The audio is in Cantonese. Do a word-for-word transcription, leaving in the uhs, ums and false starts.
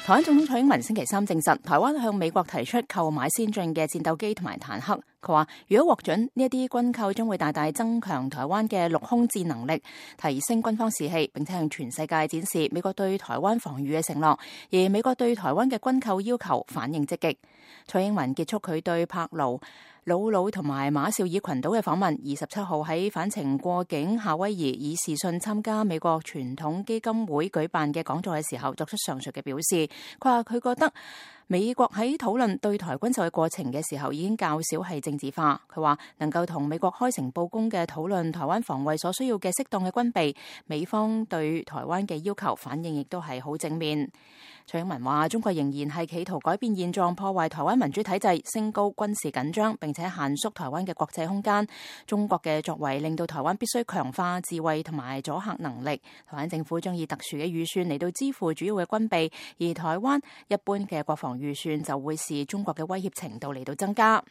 台灣總統蔡英文星期三證實，台灣向美國提出購買先進嘅戰鬥機同埋坦克。佢話，如果獲准，呢一啲軍購將會大大增強台灣嘅陸空戰能力，提升軍方士氣，並且向全世界展示美國對台灣防禦嘅承諾。而美國對台灣嘅軍購要求反應積極。蔡英文結束佢對柏勞、魯魯同埋馬紹爾群島嘅訪問，二十七號喺返程過境夏威夷，以視訊參加美國傳統基金會舉辦嘅講座嘅時候，作出上述嘅表示。佢話佢覺得美國喺討論對台軍售嘅過程嘅時候，已經較少係政治化。佢話能夠同美國開誠佈公嘅討論台灣防衛所需要嘅適當嘅軍備，美方對台灣嘅要求反應亦都係好正面。蔡英文話，中國仍然係企圖改變現狀，破壞台灣民主體制，升高軍事緊張，並且限縮台灣嘅國際空間。中國嘅作為令到台灣必須強化自衛同埋阻嚇能力。台灣政府將以特殊嘅預算嚟到支付主要嘅軍備，而台灣一般嘅國防預算就會視中國嘅威脅程度嚟到增加。